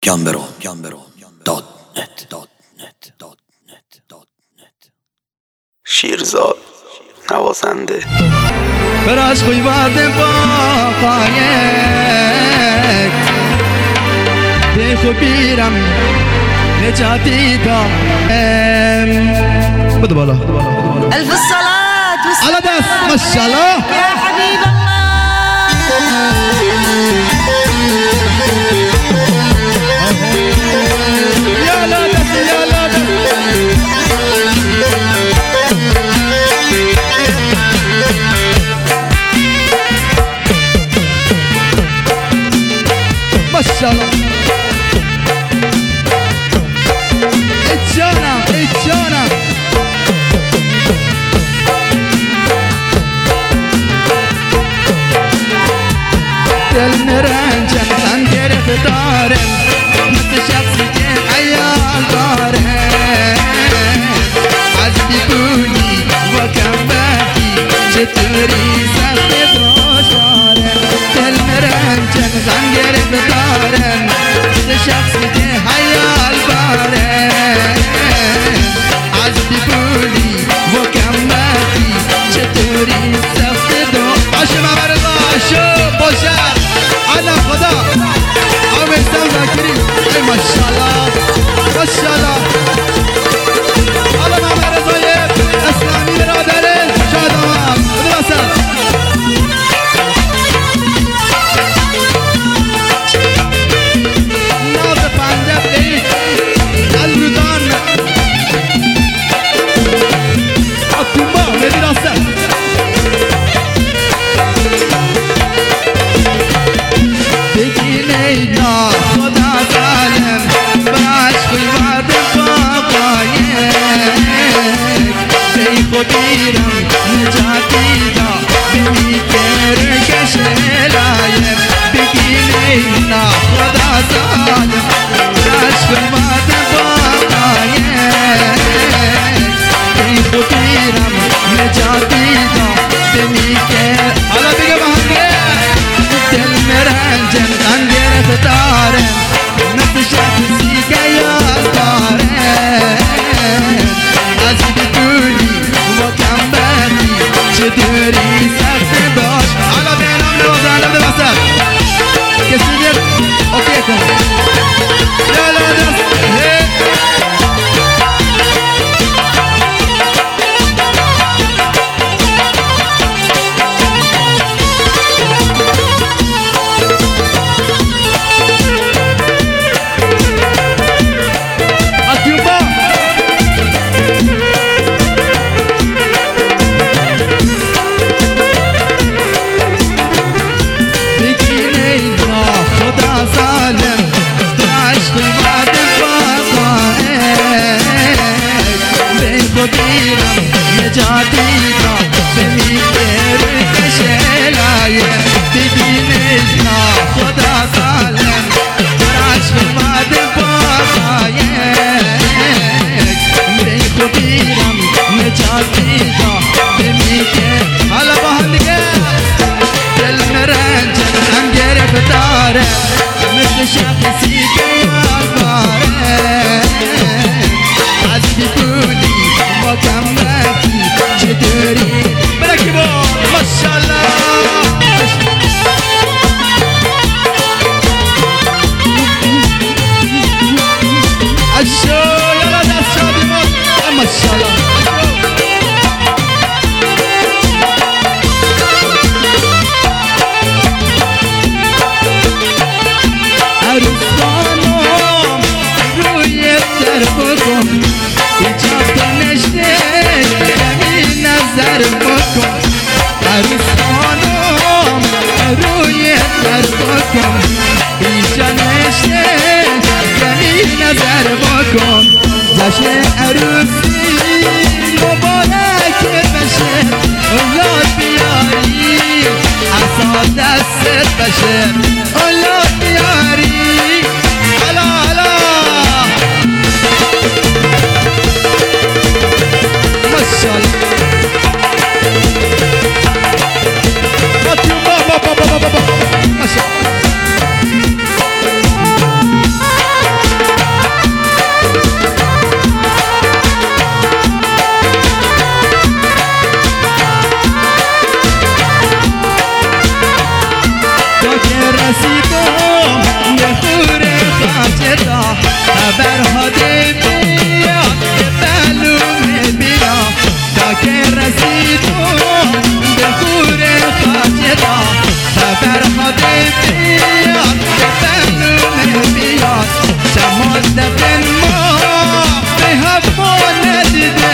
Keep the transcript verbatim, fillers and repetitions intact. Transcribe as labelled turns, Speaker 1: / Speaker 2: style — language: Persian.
Speaker 1: گمبرو گمبرو دات نت دات نت دات نت دات نت
Speaker 2: شیرزاد نوازنده
Speaker 3: براش خوی وارد با قایق دیخو بیرم نجاتی دارم بده بالا
Speaker 4: ألف الصلاة والسلام
Speaker 3: على دست ما شاء الله
Speaker 4: يا حبيب الله
Speaker 3: يا لا دست يا لا دست ما شاء الله اتجانا اتجانا دل مرنجم من گرفتارم مثل شخصی که عیال دارم از بیبونی و کمبکی چطوری سخت دشوارم دل مرنجم من گرفتارم مثل شخصی که عیال دارم از بیبونی و کمبکی چطوری سخت دشوارم باشه مبرد باشه باشه على خدا عامل سام ذاكري اي ما شاء الله ما شاء الله على معمر طيب اسلامي برادرين شادمان مدرسة ناز پنجاب ليش الردان اطباء مدرسة بگیلینا خدا ظالم براش خوی وارد باقایک بی خودیرم نجاتی دا بینی کرکش لایم بگیلینا خدا ظالم براش خوی وارد باقایک بی خودیرم نجاتی دا بینی کر حالا بگه بهنگه دل مرنجم من گرفتارم مثل شخصی که یاد دارم از بیتونی و کمبری چطوری سخت داشت حالا بینم نوازنده بده بسر کسی دیر اوکی کن یالا دست نجاتی دا بمی کرکش لایم ببینینا خدا سالم براش باد باقایک بی خودیرم نجاتی دا بمی کر حالا با هم دیگه دل مرنجم من گرفتارم مثل شخصی که یاد دارم از بیبونی با کمکی چطوری برکی با ماشالله اشو یالا دست شادی ما ماشالله عروسانم روی در بکن ایجاب نشته کمی نظر بکن عروسانم روی در بکن ایجا نشته کمی نظر بکن جشن عروسی مبارک بشه اولاد بیاری عصا دستت بشه اولاد بیاری حالا حالا ماشاءالله ماشاءالله رسیدم به خور خاجدا خبر هاده بیاد به معلومه بیا تا که رسیدم به خور خاجدا خبر هاده بیاد به معلومه بیاد چه مدت ما به هوا ندیدم